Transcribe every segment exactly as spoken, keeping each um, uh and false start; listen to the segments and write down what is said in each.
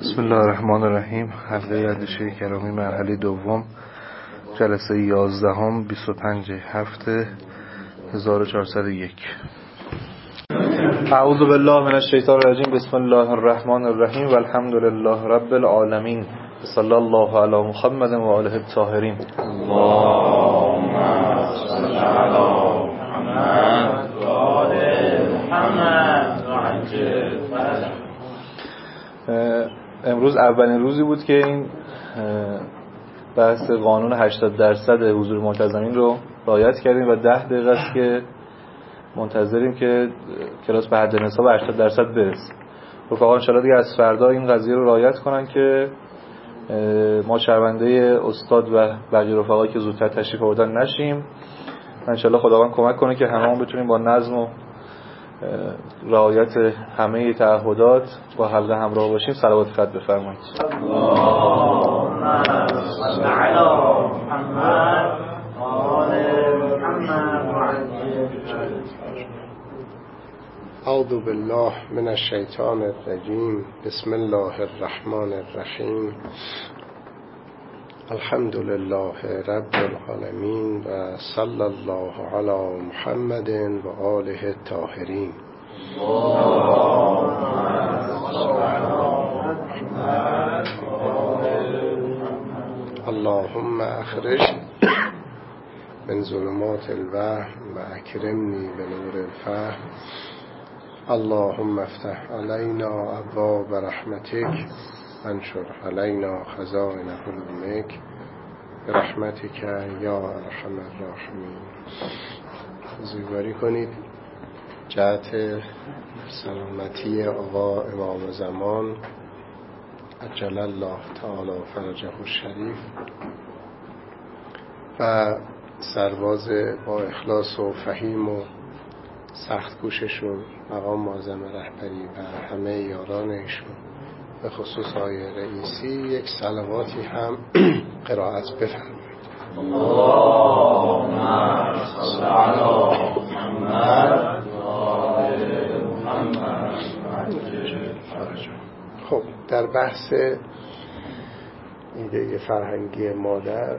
بسم الله الرحمن الرحیم. حلقه اندیشه کرامی مرحله دوم، جلسه یازدهم، بیست و پنج هفته هزار و چهارصد و یک. اعوذ بالله من الشیطان الرجیم. بسم الله الرحمن الرحیم و الحمد لله رب العالمین. صلی الله علی محمد و آله الطاهرین. اللهم صل علی محمد و آل محمد و عجل فرجهم. امروز اولین روزی بود که این بحث قانون هشتاد درصد حضور ملتزمین رو رعایت کردیم و ده دقیقه است که منتظریم که کلاس به حد حساب هشتاد درصد برسه. رفقا ان شاءالله دیگه از فردا این قضیه رو رعایت کنن که ما شرمنده استاد و بقیه رفقایی که زودتر تشریف آوردن نشیم. ان شاءالله خداوند کمک کنه که هممون بتونیم با نظم و رعایت همه تعهدات با حلقه همراه باشیم. صلوات خط بفرمایید. اللهم صل علی محمد و آل محمد و عجل فرجهم. اعوذ بالله من الشیطان الرجیم. بسم الله الرحمن الرحیم. الحمد لله رب العالمین و صلی الله علی محمد و آله الطاهرین. اللهم اخرج من ظلمات الوهم و اکرمنی بنور الفهم. اللهم افتح علینا ابواب رحمتک انشر علینا خزائن حلمک برحمتک یا ارحم الراحمین. بزرگواری کنید جهت سلامتی آقا امام زمان عجل الله تعالی فرجه الشریف و سرباز با اخلاص و فهیم و سخت کوششون مقام معظم رهبری و همه یاران ایشون به خصوص آقای رئیسی یک صلواتی هم قرائت بفرمایید. اللهم صل علی محمد و آل محمد و عجل فرجهم. خب در بحث ایده فرهنگی مادر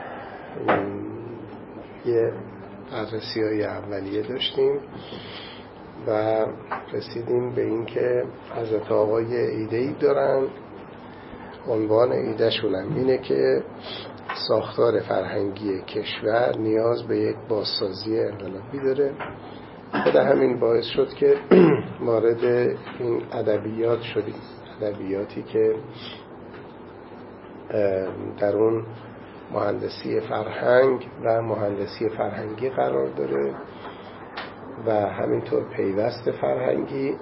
یه بررسی های اولیه داشتیم و رسیدیم به این که حضرت آقای ایده‌ای دارن. عنوان ایده شونم اینه که ساختار فرهنگی کشور نیاز به یک بازسازی انقلابی داره. خود همین باعث شد که وارد این ادبیات شدیم، ادبیاتی که در اون مهندسی فرهنگ و مهندسی فرهنگی قرار داره و همینطور پیوست فرهنگی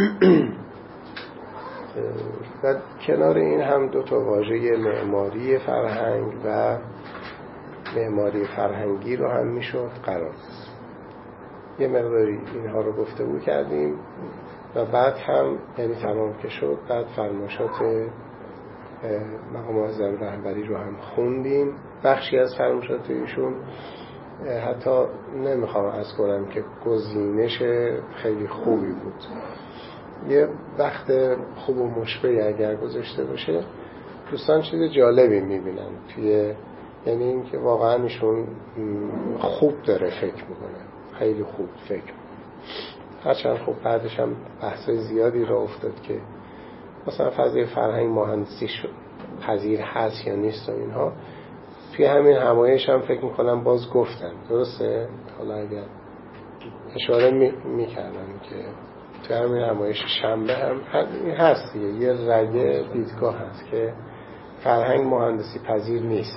و کنار این هم دو تا واژه معماری فرهنگ و معماری فرهنگی رو هم میشد قرار داد. یه مقداری اینها رو گفتگو کردیم و بعد هم یعنی تمام که شد بعد فرمایشات مقام معظم رهبری رو هم خوندیم. بخشی از فرمایشات ایشون حتی نمیخوام از کنم که گزینش خیلی خوبی بود. یه وقت خوب و مشبعی اگر گذاشته باشه دوستان چیز جالبی میبینن توی، یعنی این که واقعا ایشون خوب داره فکر میکنه، خیلی خوب فکر میکنه. هرچند خب بعدش هم بحثای زیادی را افتاد که مثلا فضای فرهنگ مهندسی شد پذیر هست یا نیست و اینها. توی همین همایش هم فکر میکنم باز گفتن درسته. حالا اگر اشاره میکردن که توی همین همایش شنبه هم هست دیگه، یه رگه دیدگاه هست که فرهنگ مهندسی پذیر نیست.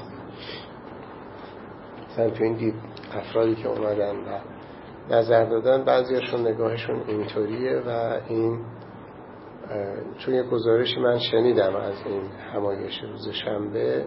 مثلا توی این دید افرادی که اومدن و نظر دادن بعضیاشون نگاهشون اینطوریه و این چون یه گزارشی من شنیدم از این همایش روز شنبه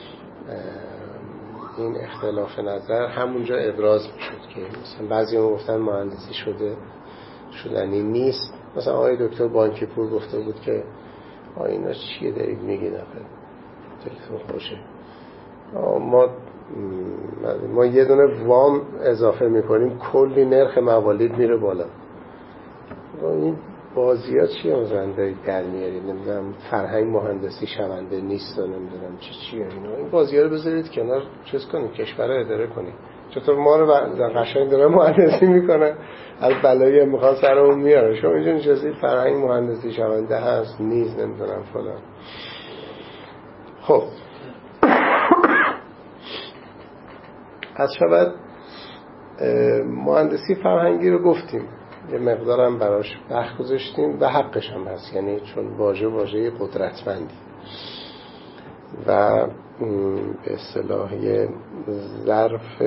این اختلاف نظر همونجا ابراز میشد که مثلا بعضی هم گفتن مهندسی شده شدنی نیست. مثلا آقای دکتر بانکی پور گفته بود که آ اینا چیه دارید میگید آخه تلفن خوشه، ما ما یه دونه وام اضافه میکنیم کلی نرخ موالید میره بالا. این بازی ها چیه مثلا دارید در میارید؟ نمیدونم فرهنگ مهندسی شونده نیست و نمیدونم چی چیه اینا. این بازی ها رو بذارید کنار، چیز کنید، کشور رو اداره کنید. چطور ما رو قشنگ داره مهندسی میکنن، از بلایی میخوان سرمون میاره. شما اینجا نشستید فرهنگ مهندسی شونده هست نیست نمیدونم فلان. خب از شود مهندسی فرهنگی رو گفتیم، یه مقدارم براش وقت گذاشتیم و حقش هم هست، یعنی چون واژه واژه قدرتمندی و به اصطلاح ظرف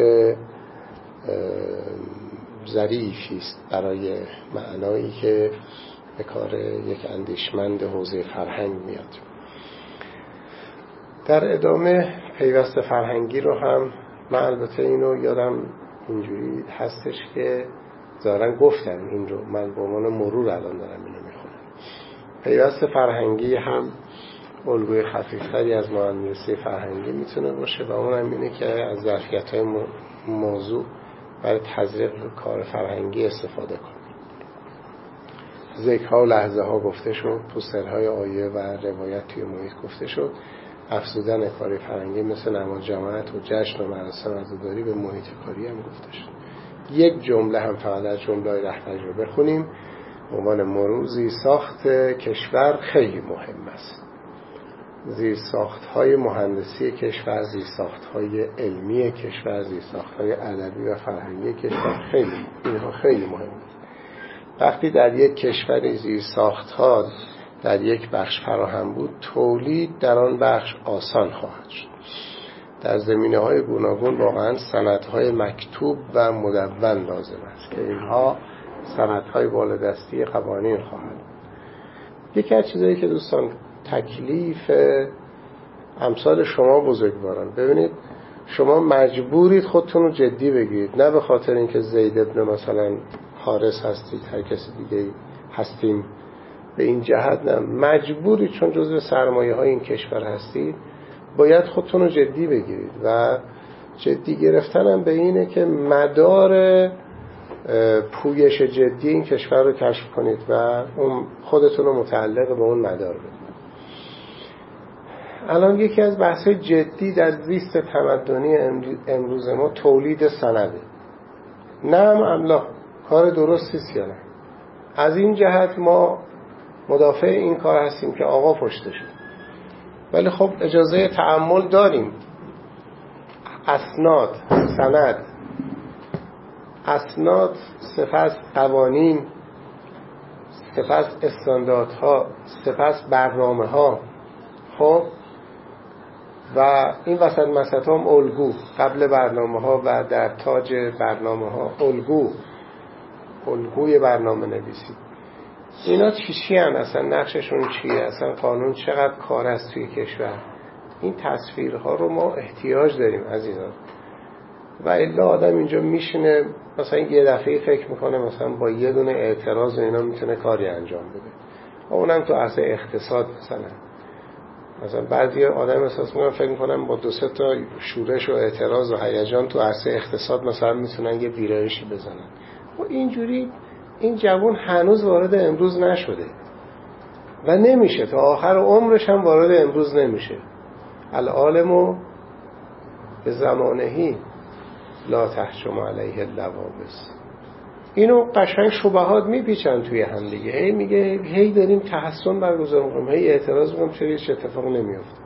ظریفی است برای معنایی که به کار یک اندیشمند حوزه فرهنگ میاد. در ادامه پیوست فرهنگی رو هم من البته اینو یادم اینجوری هستش که ظاهرا گفتم این رو، من به عنوان مرور الان دارم اینو میخونم. پیوست فرهنگی هم الگوی خفیفتری از مهندسی فرهنگی میتونه باشه و اون هم اینه که از ظرفیت‌های موضوع برای تزریق کار فرهنگی استفاده کنیم. ذکرها و لحظه ها گفته شد، پوسترهای آیه و روایت توی محیط گفته شد، افزودن کار فرهنگی مثل نماز جماعت و جشن و مراسم عزاداری به محیط کاری هم گفته شد. یک جمله هم فقط از جمله رهبری رو بخونیم به عنوان مرور: زیرساخت کشور خیلی مهم است. زیرساخت‌های مهندسی کشور، زیرساخت‌های علمی کشور، زیرساخت‌های ادبی و فرهنگی کشور خیلی اینها خیلی مهم است. وقتی در یک کشور زیرساخت‌ها در یک بخش فراهم بود، تولید در آن بخش آسان خواهد شد. در زمینه‌های گوناگون واقعاً سندهای مکتوب و مدون لازم است که اینها سندهای بالادستی قوانین خواهند. یکی از چیزایی که دوستان تکلیف امثال شما بزرگواران، ببینید شما مجبورید خودتون رو جدی بگیرید، نه به خاطر اینکه زید ابن مثلا حارس هستید هر کسی دیگه هستیم به این جهت، نه، مجبورید چون جزو سرمایه های این کشور هستید باید خودتون رو جدی بگیرید و جدی گرفتن هم به اینه که مدار پویش جدی این کشور رو کشف کنید و اون خودتون رو متعلق به اون مدار بدید. الان یکی از بحث‌های جدی در زیست تمدنی امروز ما تولید سنده. نه هم املا کار درستی است یا نه؟ از این جهت ما مدافع این کار هستیم که آقا پشتشه، ولی خب اجازه تأمل داریم. اسناد، سند، اسناد سپس قوانین، سپس استانداردها، سپس برنامه‌ها. خب و این وسط مسط هم الگو، قبل برنامه‌ها و در تاج برنامه‌ها الگو، الگوی برنامه نویسی. اینا چی چی هن؟ اصلا نقششون چیه؟ اصلا قانون چقدر کار است توی کشور؟ این تصویرها رو ما احتیاج داریم عزیزان. و الا آدم اینجا میشینه مثلا یه دفعه فکر میکنه مثلا با یه دونه اعتراض و اینا میتونه کاری انجام بده. و اونم تو عرصه اقتصاد مثلا مثلا بعضی آدم احساس میکنن فکر میکنن با دو سه تا شورش و اعتراض و هیجان تو عرصه اقتصاد مثلا میتونن یه ویرایشی بزنن. و اینجوری این جوان هنوز وارد امروز نشده و نمیشه، تا آخر عمرش هم وارد امروز نمیشه. العالمو به زمانهی لا تحشم علیه اللوابس. اینو قشنگ شبهات میپیچن توی هم دیگه. هی میگه هی داریم تحسن برگزار میکنیم، هی اعتراض میکنیم، چرا هیچ اتفاقی نمیافته.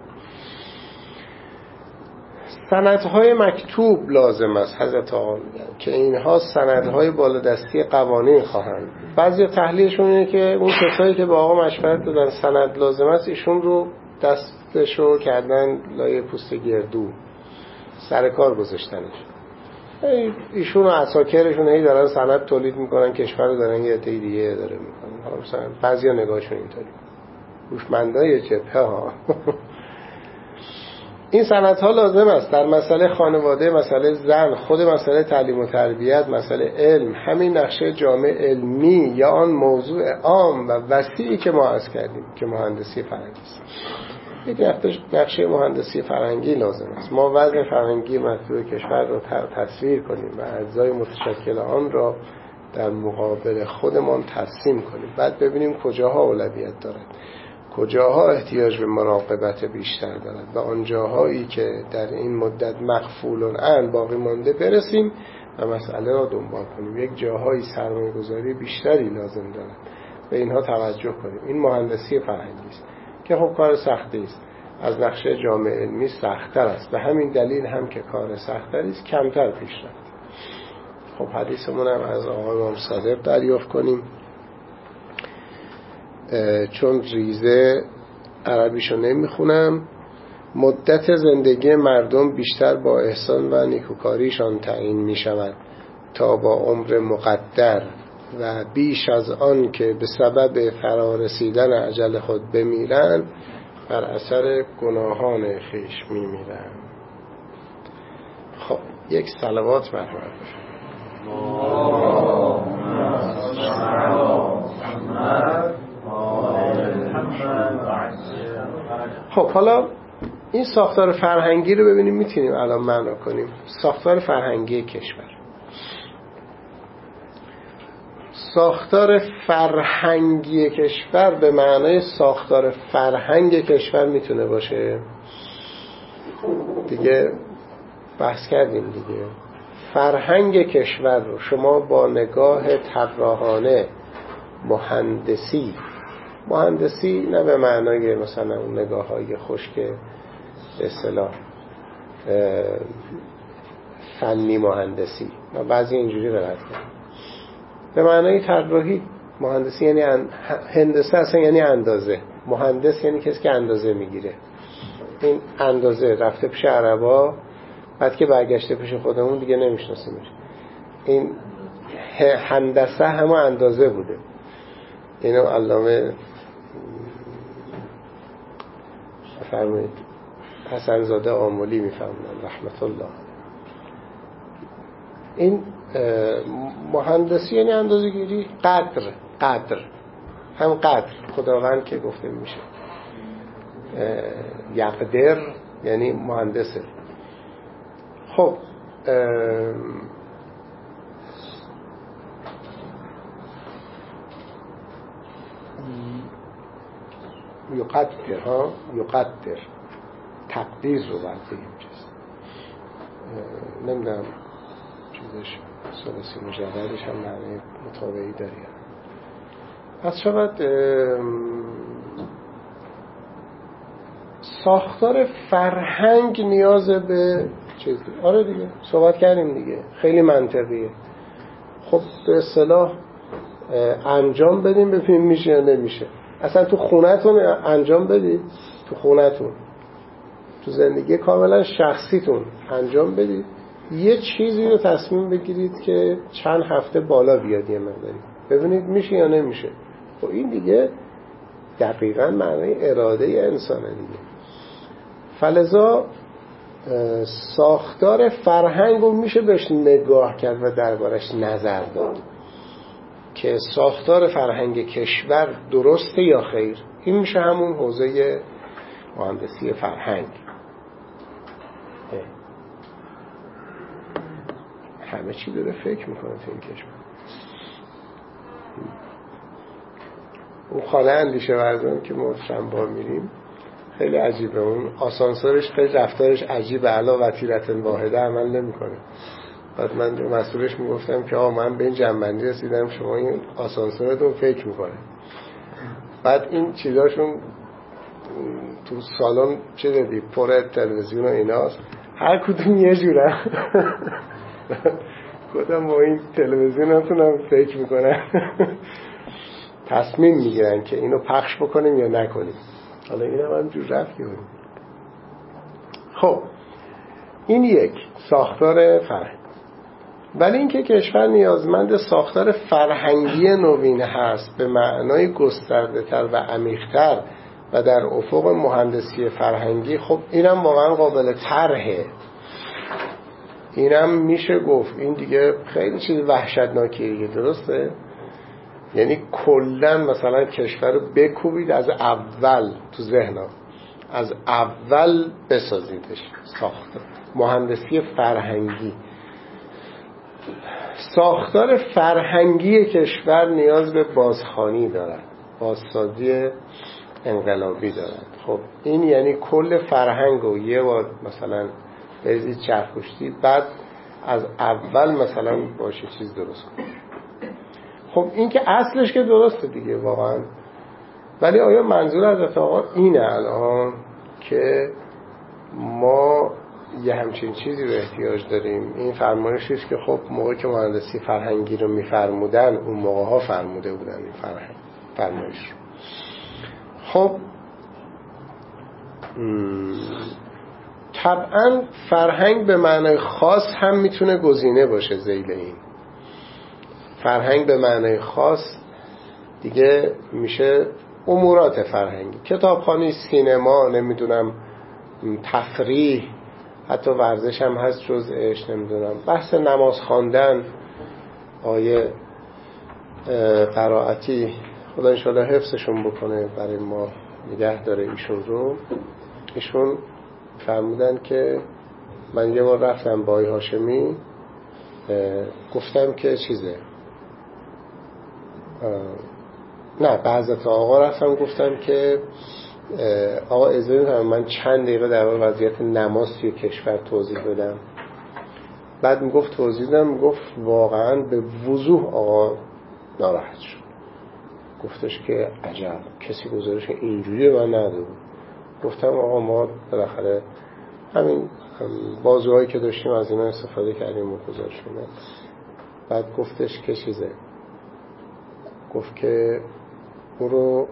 سندهای مکتوب لازم است حضرت آقا میگن که اینها سندهای بالادستی قوانین خواهند. بعضی تحلیلشون اینه که اون کسایی که به آقا مشورت دادن سند لازم است، ایشون رو دستشو کردن لای پوست گردو، سر کار گذاشتنش. ایشون و عساکرشون هی دارن سند تولید میکنن، کشور رو دارن یه عده دیگه اداره میکنن. حالا مثلا بعضیا نگاهشون اینطوری، هوشمندای جبهه ها. این سندها لازم است در مسئله خانواده، مسئله زن، خود مسئله تعلیم و تربیت، مسئله علم، همین نقشه جامع علمی یا آن موضوع عام و وسیعی که ما عرض کردیم که مهندسی فرهنگی است. یک نقشه مهندسی فرهنگی لازم است. ما وضع فرهنگی مطلوب کشور را تصویر کنیم و اجزای متشکل آن را در مقابل خودمان ترسیم کنیم. بعد ببینیم کجاها اولویت دارد، کجاها احتیاج به مراقبت بیشتر دارد و آن جاهایی که در این مدت مغفولن ان باقی مانده برسیم و مسئله را دنبال کنیم. یک جاهایی سرمایه گذاری بیشتری لازم دارد، به اینها توجه کنیم. این مهندسی فرهنگی است که خب کار سختی است، از نقشه جامعه علمی سخت‌تر است. به همین دلیل هم که کار سخت‌تری است کمتر پیش رفت. خب حدیثمون هم از آقای امام صادق دریافت کنیم، چون ریزه عربیشو نمیخونم. مدت زندگی مردم بیشتر با احسان و نیکوکاریشان تعیین میشود تا با عمر مقدر و بیش از آن که به سبب فرارسیدن اجل خود بمیرند بر اثر گناهان خویش میمیرند. خب یک صلوات مرحمت بفرمایید. خب حالا این ساختار فرهنگی رو ببینیم میتونیم الان معنا کنیم. ساختار فرهنگی کشور، ساختار فرهنگی کشور به معنای ساختار فرهنگ کشور میتونه باشه دیگه، بحث کردیم دیگه. فرهنگ کشور رو شما با نگاه طراحانه مهندسی، مهندسی نه به معنای مثلا اون نگاه های خشک به اصطلاح فنی مهندسی، ما بعضی اینجوری قرائت کنیم، به معنای طراحی. مهندسی یعنی ان... هندسه اصلا یعنی اندازه. مهندس یعنی کسی که اندازه میگیره. این اندازه رفته پیش عربا، بعد که برگشته پیش خودمون دیگه نمیشناسیمش. این هندسه همه اندازه بوده. اینو علامه فرمایید حسن زاده آملی میفهمن رحمت الله. این مهندسی یعنی اندازه گیری، قدر، قدر هم قدر خداوند که گفته میشه یقدر یعنی مهندسه. خب یقدر ها یقدر تقدیر رو باید بگیم. چیز نمیدونم چیزش ثلاثی مجردش هم معنی مطابعی داری. پس شاید ساختار فرهنگ نیاز به چیز دیگه. آره دیگه صحبت کردیم دیگه، خیلی منطقیه. خب به اصطلاح انجام بدیم ببینیم میشه یا نمیشه. اصلا تو خونتون انجام بدید، تو خونتون تو زندگی کاملا شخصیتون انجام بدید، یه چیزی رو تصمیم بگیرید که چند هفته بالا بیاد یه مقداری، ببینید میشه یا نمیشه. خب این دیگه دقیقاً معنی اراده انسانه دیگه. فلذا ساختار فرهنگ رو میشه بهش نگاه کرد و دربارش نظر داد که ساختار فرهنگ کشور درسته یا خیر. این میشه همون حوزه مهندسی فرهنگ. همه چی داره فکر میکنه تو این کشور. اون خانه اندیشه ورزان که ما چند بار میریم خیلی عجیبه، اون آسانسورش خیلی رفتارش عجیبه، علا وتیرت واحده عمل نمیکنه. بعد من مسئولش میگفتم که آقا من به این جنبندی رسیدم شما این آسانسورتون فکر میکنه. بعد این چیزاشون تو سالن چه دیدی پر تلویزیون و ایناست، هر کدوم یه جوره. خودم با این تلویزیونتون هم فکر میکنم تصمیم میگیرن که اینو پخش بکنیم یا نکنیم. حالا این هم همجور رفت کنیم. خب این یک ساختار فرهنگ. ولی اینکه کشور نیازمند ساختار فرهنگی نوین هست به معنای گسترده تر و عمیق تر و در افق مهندسی فرهنگی، خب اینم واقعا قابل طرحه. اینم میشه گفت این دیگه خیلی چیز وحشتناکیه، درسته؟ یعنی کلن مثلا کشور رو بکوبید از اول تو ذهنم، از اول بسازیدش. ساخت مهندسی فرهنگی ساختار فرهنگی کشور نیاز به بازخوانی دارد، بازسازی انقلابی دارد. خب این یعنی کل فرهنگ رو یه بار مثلا بریزید چرخوشتی، بعد از اول مثلا باشه چیز درست کنید. خب این که اصلش که درسته دیگه واقعا، ولی آیا منظور حضرت آقا اینه الان که ما یه همچین چیزی رو احتیاج داریم؟ این فرمایشیست که خب موقعی که مهندسی فرهنگی رو میفرمودن اون موقع ها فرموده بودن این فرهنگ فرمایش رو. خب طبعا فرهنگ به معنای خاص هم میتونه گزینه باشه ذیل این. فرهنگ به معنای خاص دیگه میشه امورات فرهنگی، کتابخوانی، سینما، نمیدونم تفریح، حتی ورزش هم هست جزءش، نمیدونم بحث نماز خواندن. آیه قرائتی خدا انشاءالله حفظشون بکنه برای ما، نگه داره ایشون رو. ایشون فرمودن که من یه بار رفتم با آقای هاشمی، گفتم که چیزه نه بعضت آقا رفتم گفتم که آقا اجازه میدم من چند دقیقه در مورد وضعیت نماز توی کشور توضیح بدم. بعد میگفت توضیح دادم، میگفت واقعا به وضوح آقا ناراحت شد، گفتش که عجب کسی گزارش اینجوری من نداده بود. گفتم آقا ما بالاخره همین بازوهایی که داشتیم از اینا استفاده کردیم و گزارش اومد. بعد گفتش که چیزه، گفت که برو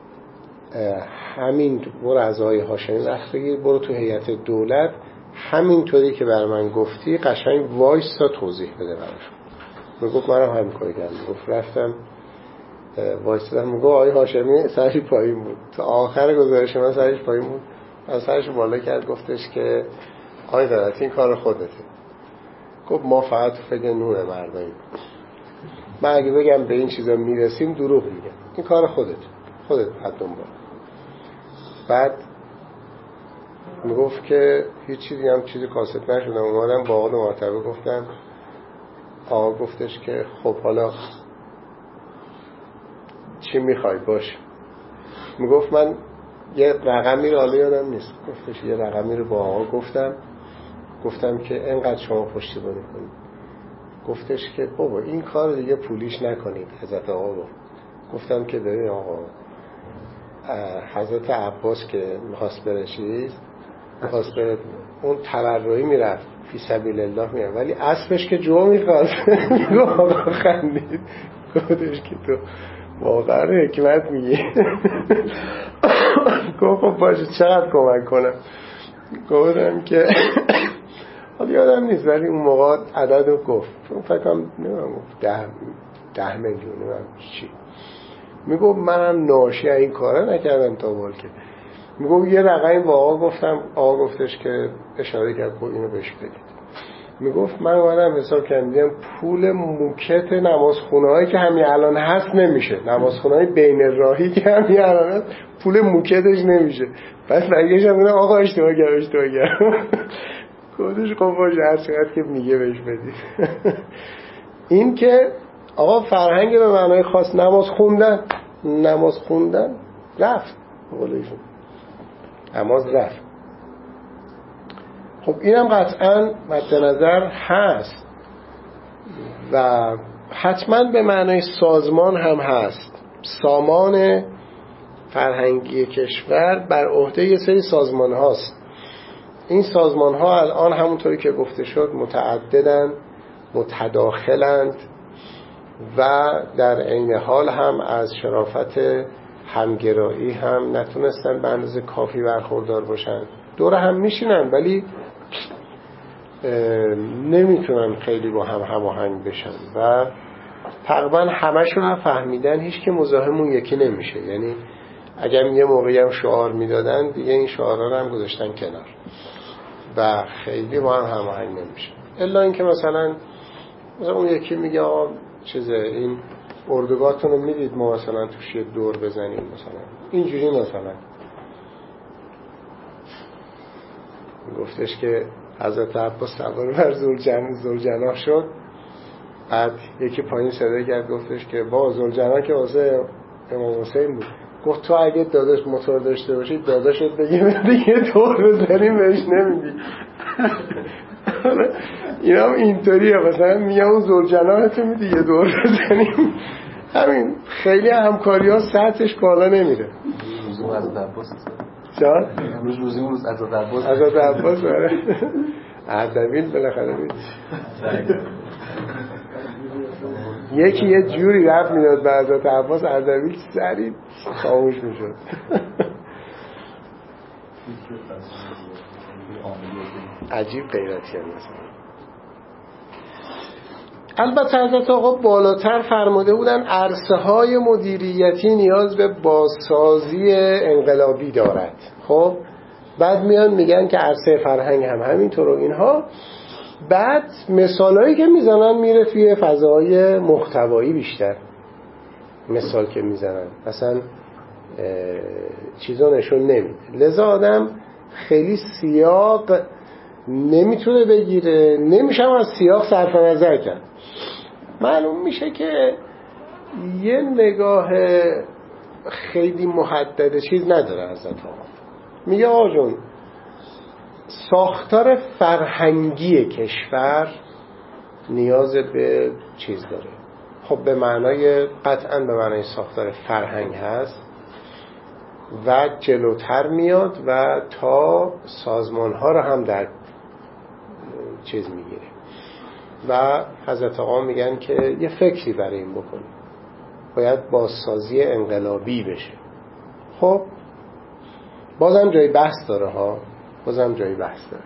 همین برو از آقای هاشمی وقت بگیر، برو تو هیئت دولت همینطوری که بر من گفتی قشنگ وایسا توضیح بده براشون. میگفت منم همین کاری کردم. میگفت رفتم وایسادم، میگفت آقای هاشمی سرش پایین بود، تا آخر گزارش من سرش پایین بود، از سرش بالا کرد گفتش که آقای دولت این کار خودته. گفت ما فقط فکر نور مردمی، من اگه بگم به این چیزا میرسیم دروغ میگم، این کار خودت خودت حد دنبال. بعد میگفت که هیچ چیزی هم چیزی کاسب نشدم. اومدم با آقا دو مرتبه گفتم، آقا گفتش که خب حالا چی میخوای باش. میگفت من یه رقمی رو حالا یادم نیست، گفتش یه رقمی رو با آقا گفتم گفتم که اینقدر شما پشتیبانی کنید. گفتش که بابا این کار دیگه پولیش نکنید. حضرت آقا گفت گفتم که ببین آقا حضرت عباس که میخواست بره چیز میخواست بره اون تبرعی میرفت فی سبیل الله میرفت، ولی اصلش که جو میخواست. آقا خندید گفتش که تو واقعا حکمت میگی. گفت خب باشه چقدر کمک کنم. گفتم که حالا یادم نیست ولی اون موقع عدد رو گفت، فکرم نمیم ده, ده میلیون نمیم چی. میگفت منم ناشی این کاره نکردم تا بار که. میگفت یه رقمی با آقا گفتم، آقا گفتش که اشاره کرد که اینو بهش بدید. میگفت من اومدم حساب کردم پول موکت نمازخونه هایی که همین الان هست نمیشه، نمازخونه های بین راهی که همین الان هست پول موکتش نمیشه. پس برگشتم گفتم آقا اشتباه کردم اشتباه کردم. گفتش خب باشه هر چقدر که میگه بهش بدید. این که آقا فرهنگ به معنای خاص نماز خوندن، نماز خوندن رفت بقولیشون نماز رفت. خب اینم قطعا مد نظر هست و حتما به معنای سازمان هم هست. سامان فرهنگی کشور بر عهده یه سری سازمان هاست. این سازمان ها الان همونطوری که گفته شد متعددند، متداخلند و در عین حال هم از شرافت همگرایی هم نتونستن به اندازه کافی برخوردار باشن. دور هم میشینن ولی نمیتونن خیلی با هم هماهنگ بشن و تقریبا همشون هم فهمیدن هیچ که مزاحم اون یکی نمیشه. یعنی اگر یه موقعی هم شعار میدادن دیگه این شعارها رو هم گذاشتن کنار و خیلی با هم هماهنگ نمیشه. الا اینکه مثلا مثلا اون یکی میگه آقا چیزه این اردوگاهتون رو میدید ما مثلا توش یه دور بزنیم مثلا اینجوری. مثلا گفتش که حضرت عباس سوار بر زلجن زلجناح شد، بعد یکی پایین صدا کرد گفتش که با ذوالجلال که واسه امام حسین بود، گفت تو اگه داداش موتور داشته باشی داداشت بگه دیگه دور بزنیم بهش نمیدی. اینا هم اینطوریه، مثلا میگم اون ذوالجلال تو میدی یه دور بزنیم. همین خیلی همکاری ها سطحش بالا نمیره. روزی از عباس چرا؟ روز روزی روز از عباس از عباس آره اردبیل بالاخره بود. یکی یه جوری رفت میداد به حضرت عباس، اردبیل سریع خاموش میشد. عجیب غیرتی هم مثلا. البته حضرت آقا بالاتر فرموده بودن عرصه های مدیریتی نیاز به بازسازی انقلابی دارد. خب بعد میان میگن که عرصه فرهنگ هم همینطور و اینها. بعد مثالایی که میزنن میره توی فضاهای محتوایی بیشتر. مثال که میزنن مثلا چیزا نشون نمیده، لذا آدم خیلی سیاق نمیتونه بگیره، نمیشه از سیاق صرف نظر کرد. معلوم میشه که یه نگاه خیلی محدد چیز نداره حضرت آقا. میگه آقا جون ساختار فرهنگی کشور نیاز به چیز داره. خب به معنای قطعا به معنای ساختار فرهنگ هست و جلوتر میاد و تا سازمان ها رو هم در چیز میگیره و حضرت آقا میگن که یه فکری برای این بکنیم، باید بازسازی انقلابی بشه. خب بازم جای بحث داره ها، بازم جای بحث داره.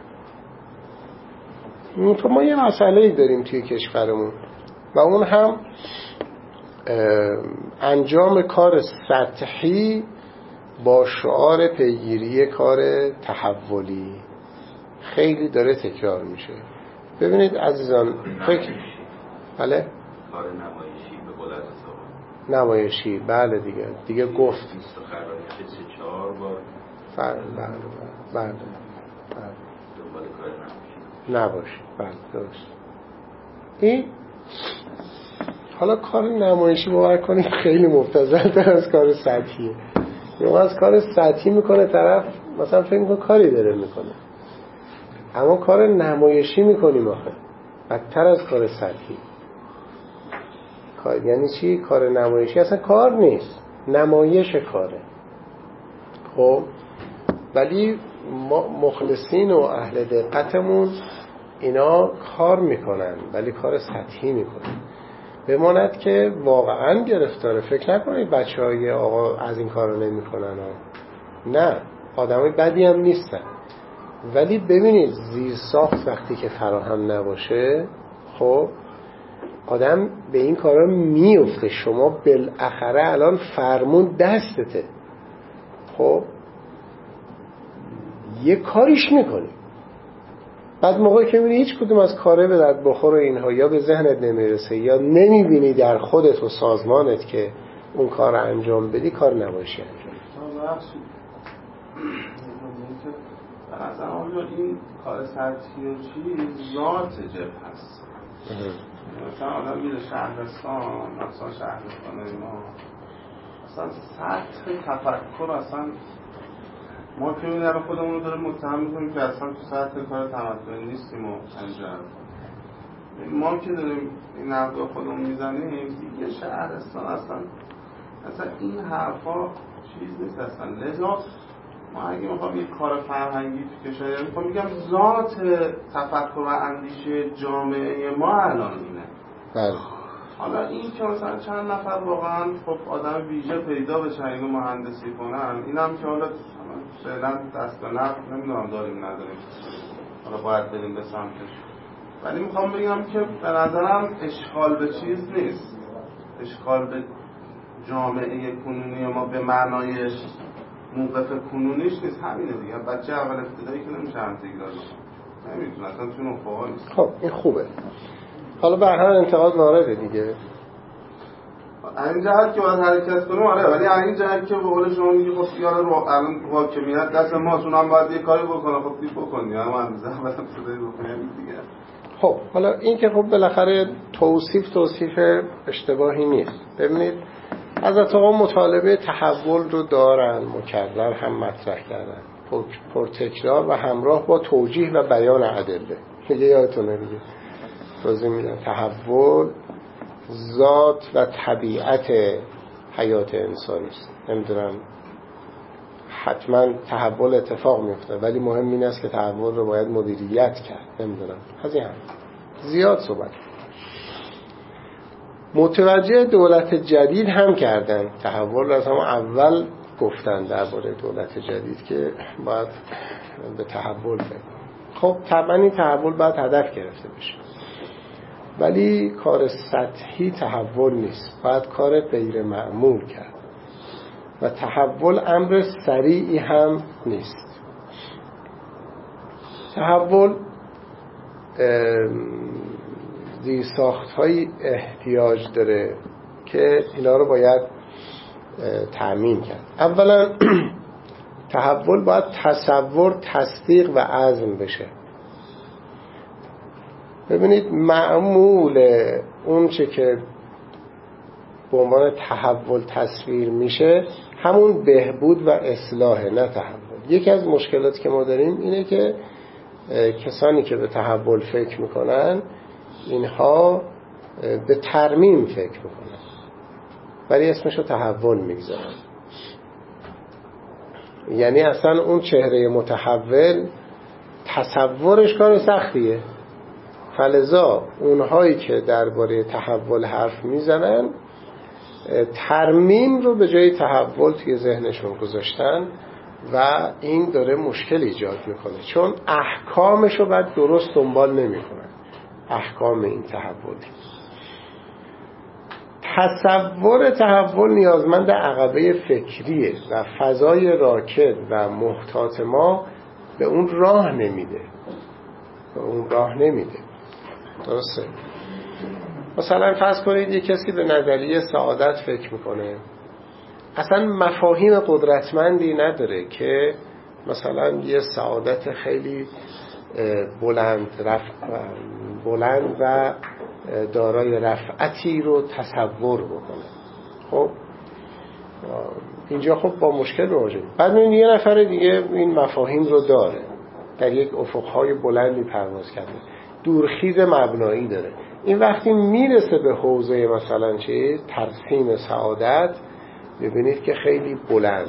تو ما یه مسئله‌ای داریم توی کشورمون و اون هم انجام کار سطحی با شعار پیگیری کار تحولی خیلی داره تکرار میشه. ببینید عزیزان فکر بله کار نمایشی به قول حضرت نمایشی بله دیگه دیگه گفت سخنرانی سه چهار بار بله بله بله دنبال کار نمایشی نباشه. بله درست. این حالا کار نمایشی باور کنید خیلی مبتذل‌تر از کار سطحیه. یا از کار سطحی میکنه طرف مثلا فکر میکنه کاری داره میکنه، اما کار نمایشی میکنیم آخه بدتر از کار سطحی. کار یعنی چی؟ کار نمایشی اصلا کار نیست، نمایش کاره. خب ولی ما مخلصین و اهل دقتمون اینا کار میکنن ولی کار سطحی میکنن. بماند که واقعا گرفتاره. فکر نکنید بچه های آقا از این کار رو نمی کنن ها. نه آدمای بدی هم نیستن، ولی ببینید زیر ساخت وقتی که فراهم نباشه خب آدم به این کارا میفته. شما بالاخره الان فرمون دستته، خب یه کاریش میکنی، بعد موقعی که میبینی هیچ کدوم از کاره به درد بخور و اینها یا به ذهنت نمیرسه یا نمیبینی در خودت و سازمانت که اون کار رو انجام بدی، کار نباشی انجام به نظر آیا این کار سطحی و چیز ذات جبه هست. مثلا آدم میره شهرستان، مثلا شهرستان ما مثلا سطح تفکر اصلا ما که این در خودمون رو داریم متهم میکنیم که اصلا تو سطح کار تمدنی نیستیم و انجام ما که داریم این حرفا خودمون میزنیم دیگه شهرستان اصلا اصلا این حرفا چیز نیست اصلا. لذا ما اگه میخوام یک کار فرهنگی تو کشور میخوام میگم ذات تفکر و اندیشه جامعه ما الان اینه. بله. حالا این که مثلا چند نفر واقعا خب آدم ویژه پیدا بشن اینو مهندسی کنن، اینم که حالا فعلا دست به نفت نمیدونم داریم نداریم، حالا باید بریم به سمتش. ولی میخوام بگم که به نظرم اشکال به چیز نیست، اشکال به جامعه کنونی ما به معنای موقف کنونیش نیست. همینه دیگه. بچه اول ابتدایی که نمیشه انتگرال نمیتونه اصلا تو نخواها نیست. خب این خوبه. حالا به هر انتقاد وارده دیگه این جهت که باید حرکت کنیم آره، ولی این جهت که به قول شما میگی خب یالا رو الان حاکمیت دست ماست، اونم باید یه کاری بکنه. خب دیگه بکنی، اما اندازه اول ابتدایی بکنیم دیگه. خب حالا این که خب بالاخره توصیف توصیف اشتباهی نیست. ببینید حضرت آقا مطالبه تحول رو دارن، مکرر هم مطرح کردن، پرتکرار و همراه با توجیه و بیان ادله. میگه یادتونه دیگه توضیح میدن تحول ذات و طبیعت حیات انسانی است. نمیدونم حتما تحول اتفاق میفته ولی مهم این است که تحول رو باید مدیریت کرد. نمیدونم از این هم زیاد صحبت متوجه دولت جدید هم کردن. تحول رو از هم اول گفتن درباره دولت جدید که باید به تحول فکر. خب طبعا این تحول باید هدف گرفته بشه ولی کار سطحی تحول نیست، باید کار غیر معمول کرد و تحول امر سریعی هم نیست. تحول زیرساخت‌هایی احتیاج داره که اینا رو باید تأمین کرد. اولا تحول باید تصور، تصدیق و عزم بشه. ببینید معمول اون چه که به عنوان تحول تصویر میشه همون بهبود و اصلاح، نه تحول. یکی از مشکلاتی که ما داریم اینه که کسانی که به تحول فکر میکنن اینها به ترمیم فکر میکنن ولی اسمشو تحول میگذارن. یعنی اصلا اون چهره متحول تصورش کار سختیه، فلذا اونهایی که درباره تحول حرف میزنن ترمیم رو به جای تحول توی ذهنشون گذاشتن و این داره مشکل ایجاد میکنه چون احکامش رو بعد درست دنبال نمیکنن. احکام این تحول، تصور تحول نیازمند عقبه فکریه و فضای راکد و محتاط ما به اون راه نمیده به اون راه نمیده درسته؟ مثلا فرض کنید یک کسی به نظریه سعادت فکر میکنه، اصلا مفاهیم قدرتمندی نداره که مثلا یه سعادت خیلی بلند رفع بلند و دارای رفعتی رو تصور بکنه. خب اینجا خب با مشکل مواجهه. بعد این یه نفر دیگه این مفاهیم رو داره، در یک افقهای بلندی پرواز کرده، دورخیز مبنایی داره. این وقتی میرسه به حوزه مثلا چه ترسیم سعادت میبینید که خیلی بلند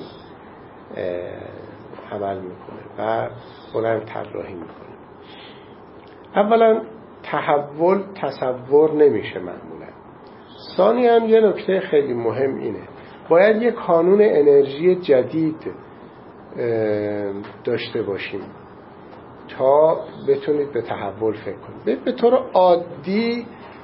عمل میکنه و بلند طراحی میکنه. اولا تحول تصور نمیشه معمولا. ثانیاً یه نکته خیلی مهم اینه باید یه کانون انرژی جدید داشته باشیم تا بتونید به تحول فکر کنید. به طور عادی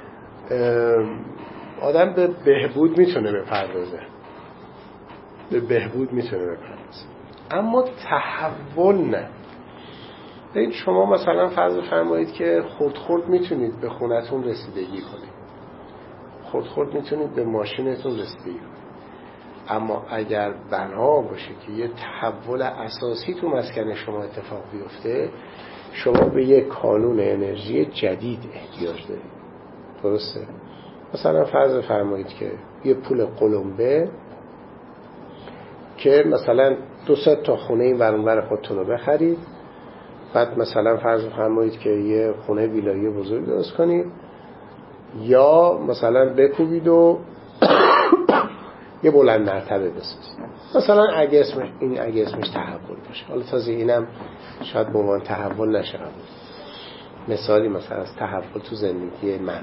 آدم به بهبود میتونه بپردازه به بهبود میتونه بپردازه اما تحول نه. ببین شما مثلا فرض فرمایید که خرد خرد میتونید به خونتون رسیدگی کنید، خرد خرد میتونید به ماشینتون رسیدگی کنید، اما اگر بنا باشه که یه تحول اساسی تو مسکن شما اتفاق بیفته شما به یک کانون انرژی جدید احتیاج دارید. درسته؟ مثلا فرض فرمایید که یه پول قلمبه که مثلا دو سه تا خونه این ور اون ور خودتون رو بخرید، بعد مثلا فرض فرمایید که یه خونه ویلایی بزرگ درست کنید یا مثلا بکوبید و یه بلند مرتبه بسازید. مثلا اگه اسمش این اگه اسمش تحول باشه. حالا تازه اینم شاید به عنوان تحول نشه، مثالی مثلا از تحول تو زندگی من.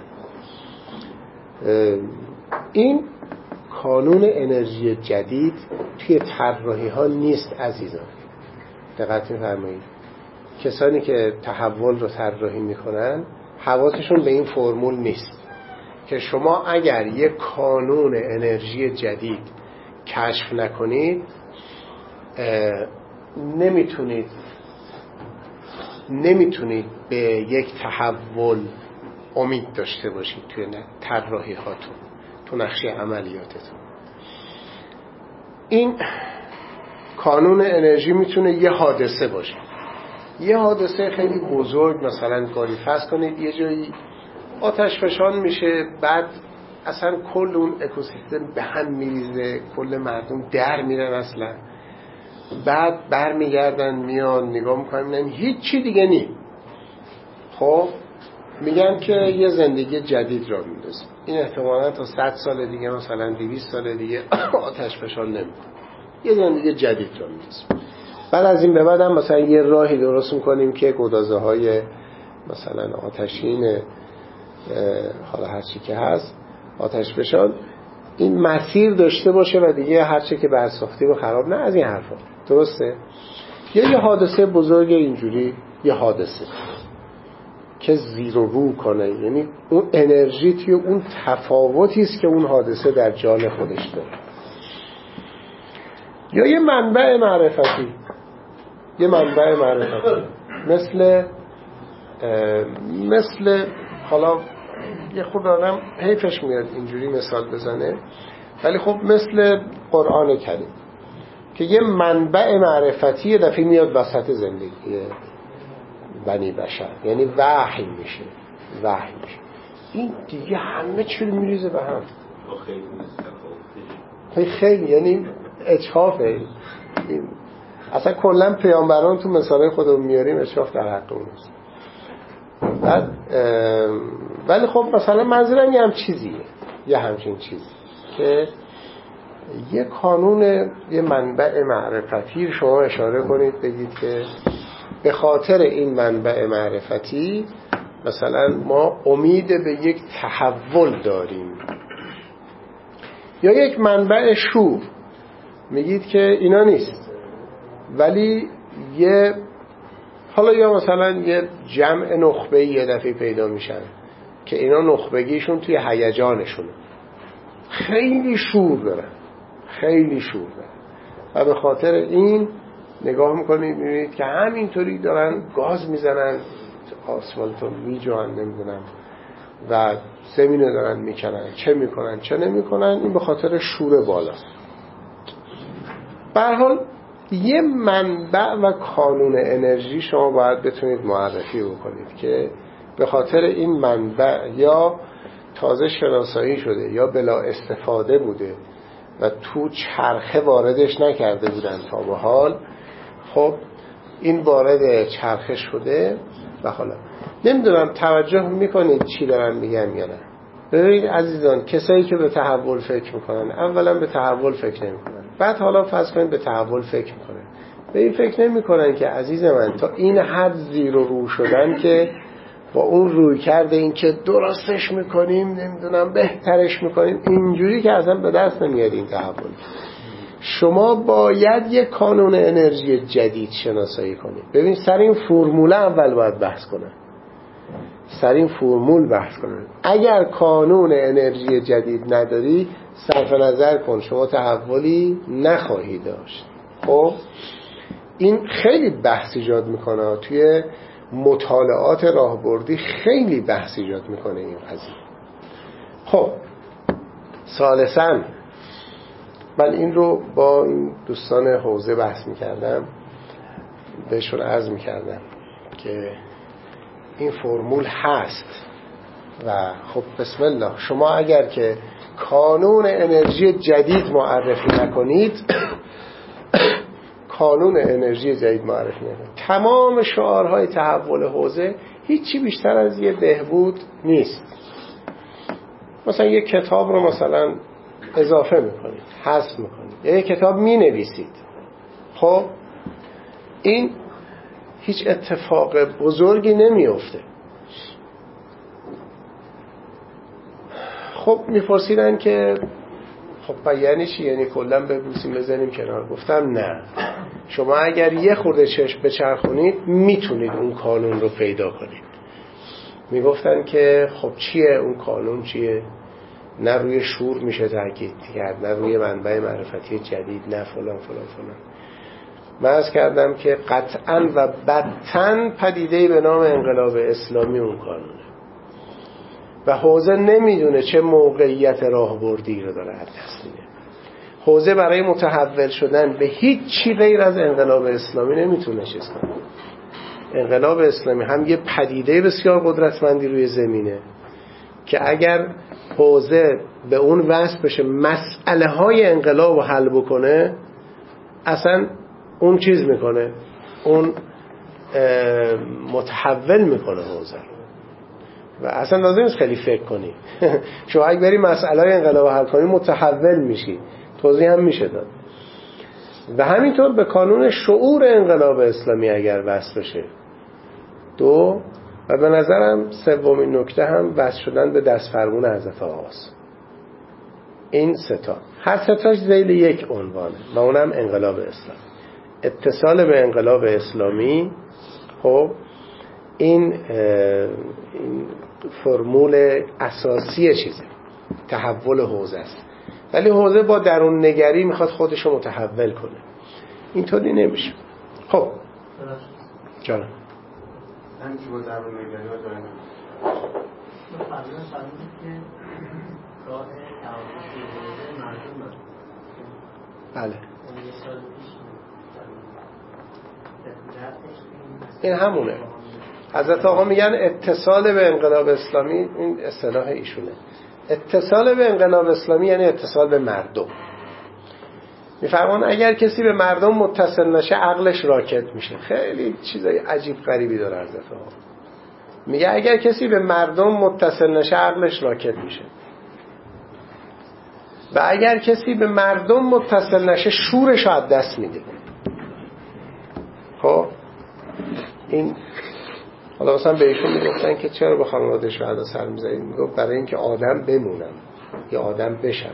این کانون انرژی جدید توی طراحی ها نیست عزیزان. دقت می‌فرمایید کسانی که تحول رو طراحی میکنن حواسشون به این فرمول نیست که شما اگر یک کانون انرژی جدید کشف نکنید نمیتونید نمیتونید به یک تحول امید داشته باشید توی طراحی هاتون، تو نقشه عملیاتتون. این کانون انرژی میتونه یه حادثه باشه، یه حادثه خیلی بزرگ مثلا کاری فرض کنید یه جایی آتش فشان میشه، بعد اصلا کل اون اکوسیستم به هم میریزه، کل مردم در میرن اصلا، بعد برمیگردن میان نگاه میکنن میگن هیچ چی دیگه نی، خب میگن که یه زندگی جدید را میندازیم، این احتمالاً تا صد سال دیگه مثلا دویست سال دیگه آتش فشان نمیکنه، یه زندگی جدید را میندازیم. بعد از این به بعد هم مثلا یه راهی درست میکنیم که گدازه های مثلا آتشین حالا هر چی که هست آتش فشان این مسیر داشته باشه و دیگه هر چی که برساختی رو خراب نه، از این حرفا. درسته؟ یا یه حادثه بزرگ اینجوری، یه حادثه که زیر و رو کنه، یعنی اون انرژی توی اون تفاوتی است که اون حادثه در جان خودش داره. یا یه منبع معرفتی، یه منبع معرفتی مثل مثل حالا یه خود آدم حیفش میاد اینجوری مثال بزنه، ولی خب مثل قرآن کریم که یه منبع معرفتی یه دفعه میاد وسط زندگی بنی بشر، یعنی وحی میشه، وحی میشه. این دیگه همه چی رو میریزه به هم، خیلی خیلی یعنی اجحافه. این اصلا کلا پیامبران تو مثالای خودمون میاریم اجحاف در حق اونست. بعد ولی خب مثلا منظورم یه هم چیزیه، یه همچین چیزی که یه کانون، یه منبع معرفتی شما اشاره کنید بگید که به خاطر این منبع معرفتی مثلا ما امید به یک تحول داریم. یا یک منبع شور، میگید که اینا نیست ولی یه حالا یا مثلا یه جمع نخبه‌ای یه دفعه پیدا میشن که اینا نخبگیشون توی هیجانشونه، خیلی شور دارن، خیلی شور دارن و به خاطر این نگاه میکنید میبینید که همینطوری دارن گاز میزنن، آسفالتو میجوان نمیدونم و زمینو دارن میکنن، چه میکنن چه نمیکنن، این به خاطر شور بالاست. به هر حال یه منبع و کانون انرژی شما باید بتونید معرفی بکنید که به خاطر این منبع یا تازه شناسایی شده یا بلا استفاده بوده و تو چرخه واردش نکرده بودن تا به حال، خب این وارد چرخه شده. و حالا نمیدونم توجه میکنید چی دارن میگم یا نه. ببینید عزیزان، کسایی که به تحول فکر میکنن اولا به تحول فکر نمیکنن، بعد حالا فرض کنید به تحول فکر میکنن، به این فکر نمیکنن که عزیز من تا این حد زیر و رو شدن که با اون روی کرده این که درستش میکنیم نمیدونم بهترش میکنیم، اینجوری که اصلا به دست نمیاد این تحول. شما باید یک کانون انرژی جدید شناسایی کنید. ببین سر این فرمول اول باید بحث کنن، سر این فرمول بحث کنن. اگر کانون انرژی جدید نداری صرف نظر کن، شما تحولی نخواهی داشت. خب این خیلی بحث ایجاد میکنه توی مطالعات راهبردی، خیلی بحث ایجاد میکنه این قضیه. خب ثالثاً من این رو با این دوستان حوزه بحث میکردم، بهشون عرض میکردم که این فرمول هست و خب بسم الله، شما اگر که کانون انرژی جدید معرفی نکنید کانون انرژی جدید معرفی نکنید، تمام شعارهای تحول حوزه هیچی بیشتر از یه بهبود نیست. مثلا یه کتاب رو مثلا اضافه میکنید، حذف میکنید، یا یه کتاب مینویسید، خب این هیچ اتفاق بزرگی نمیفته. خب میپرسیدن که خب یعنی چی؟ یعنی کلا ببوسیم بزنیم کنار؟ گفتم نه، شما اگر یه خورده چشم بچرخونید میتونید اون کانون رو پیدا کنید. میگفتن که خب چیه اون کانون؟ چیه؟ نه روی شور میشه تاکید کرد، نه روی منبع معرفتی جدید، نه فلان فلان فلان. من عرض کردم که قطعاً و بتاً پدیده‌ای به نام انقلاب اسلامی اون کانونه و حوزه نمیدونه چه موقعیت راهبردی رو داره از دست میده. حوزه برای متحول شدن به هیچ چی غیر از انقلاب اسلامی نمیتونه چیز کنه. انقلاب اسلامی هم یه پدیده بسیار قدرتمندی روی زمینه که اگر حوزه به اون وصل بشه مسئله های انقلاب رو حل بکنه، اصلا اون چیز میکنه، اون متحول میکنه حوزه رو و اصلا لازم نیست خیلی فکر کنی. شما اگه بری مسئله های انقلاب حل کنی متحول میشی. توضیح هم میشه داد. و همینطور به کانون شعور انقلاب اسلامی اگر وصل بشه. دو، و به نظرم سومین نکته هم وصل شدن به دست فرمون حضرت آقاست. این ستا هر ستاش ذیل یک عنوانه و اونم انقلاب اسلامی. اتصال به انقلاب اسلامی، خب این, این فرمول اساسی چیزه، تحول حوزه است. ولی حوزه با درون نگری میخواد خودشو متحول کنه، اینطوری نمیشه. خب جانم همین که با درون نگری ها داریم فرمون فرمون که راه تعامل حوزه مردم بله اون یه سال پیش این همونه. حضرت آقا میگن اتصال به انقلاب اسلامی، این اصطلاح ایشونه. اتصال به انقلاب اسلامی یعنی اتصال به مردم. میفرمان اگر کسی به مردم متصل نشه عقلش راکد میشه. خیلی چیزای عجیب غریبی داره حضرت آقا. میگه اگر کسی به مردم متصل نشه عقلش راکد میشه و اگر کسی به مردم متصل نشه شورش رو از دست میده. خب این حالا مثلا به ایشون میگفتن که چرا به خانواده شهدا سر میزنید؟ میگفت برای اینکه آدم بمونم یا آدم بشم.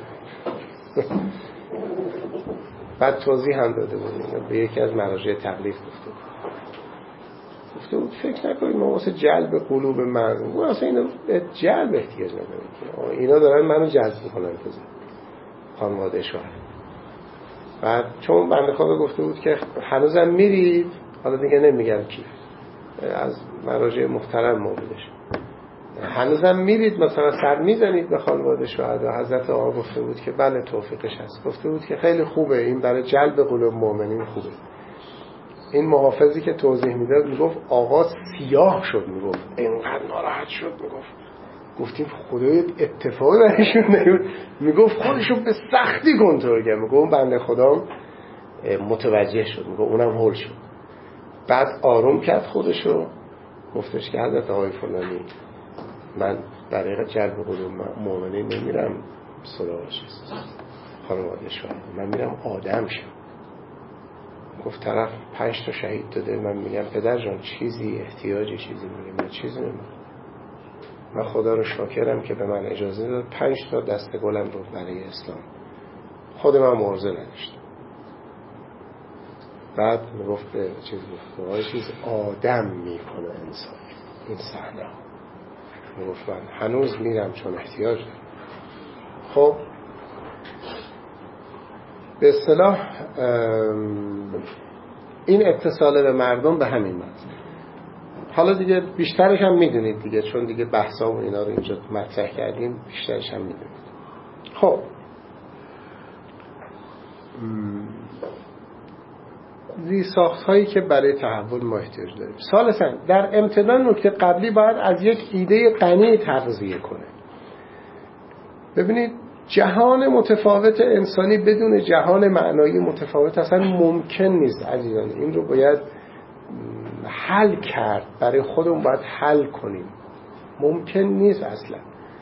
بعد توضیح هم داده بود، به یکی از مراجع تبلیغ گفته بود گفته بود فکر نکنید ما واسه جلب قلوب مردم، ما اصلا اینا به جلب احتیاج نداریم، اینا دارن منو جذب میکنن تو خانواده شهدا. بعد چون بنده خدا گفته بود که هنوزم میرید، حالا دیگه نمیگم کی، از مراجع محترم موردش، هنوزم میرید مثلا سر میزنید به خانواده شهدا. حضرت آقا گفته بود که بله توفیقش هست. گفته بود که خیلی خوبه، این برای جلب قلوب مؤمنین خوبه. این محافظی که توضیح میداد میگفت آقا سیاه شد، میگفت اینقدر ناراحت شد، میگفت گفتیم خدای اتفاقی برایشون نیود، میگفت خودشو به سختی کنترل کرد. میگفت بنده خدا متوجه شد، میگفت اونم هول شد. بعد آروم کرد خودشو، گفتش که حضرت آقای فلانی من برای جلب قلوب مؤمنین نمیرم سراغش خانواده شهدا، من میرم آدم شم. گفت طرف پنج تا شهید داده، من میگم پدر جان چیزی احتیاجی چیزی میگم من چیزی نمیگم، من خدا رو شاکرم که به من اجازه داد پنج تا دست گلم رو برای اسلام، خود من مرزه نداشتم. بعد میگفت به چیز گفت آقای چیز آدم میکنه انسان این صحنه. میگفت من هنوز میرم چون احتیاج دارم. خب به اصطلاح این اتصال به مردم به همین معنی. حالا دیگه بیشترش هم میدونید دیگه، چون دیگه بحثا و اینا رو اینجا مطرح کردیم، بیشترش هم میدونید. خب زیرساخت هایی که برای تحول ما احتیاج داریم. ثالثاً در امتداد نکته قبلی باید از یک ایده غنی تغذیه کنه. ببینید جهان متفاوت انسانی بدون جهان معنایی متفاوت اصلا ممکن نیست عزیزان. این رو باید حل کرد، برای خودمون باید حل کنیم، ممکن نیست اصلا.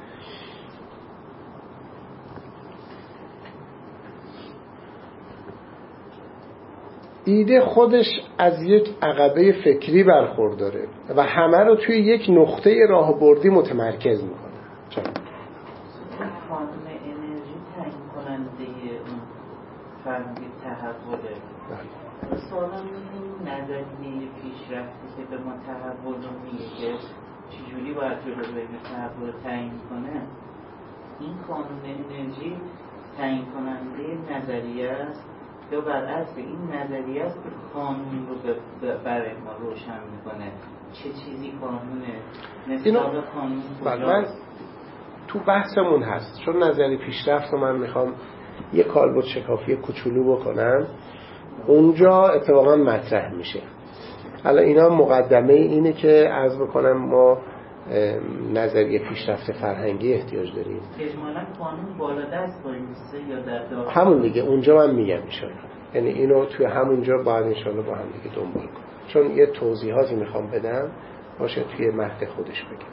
ایده خودش از یک عقبه فکری برخورداره و همه رو توی یک نقطه راهبردی متمرکز میکنه. چرا؟ قانون انرژی تعیین کننده اون فرمی تحوله. سوالم این نظریه پیشرفتی که به ما تحول رو میگه که چجوری باید جلو بریم تحول رو تعیین کنه، این قانون انرژی تعیین کننده نظریه است یا برعکس این نظریه است که قانون رو برای ما روشن میکنه؟ چه چیزی قانونه؟ نسبت قانون کجاست؟ تو بحثمون هست، چون نظری پیشرفت رو من میخوام یه کالبد شکافی کوچولو بکنم، اونجا اتفاقا مطرح میشه. الان اینا مقدمه اینه که عرض بکنم ما نظریه پیشرفت فرهنگی احتیاج داریم. اجمالاً قانون بالادست با این سه یا در داخل همون دیگه اونجا من میگم انشالله، یعنی اینو توی همونجا باید انشالله با هم دیگه دنبال کنیم، چون یه توضیحاتی میخوام بدم باشه توی مهد خودش بگم.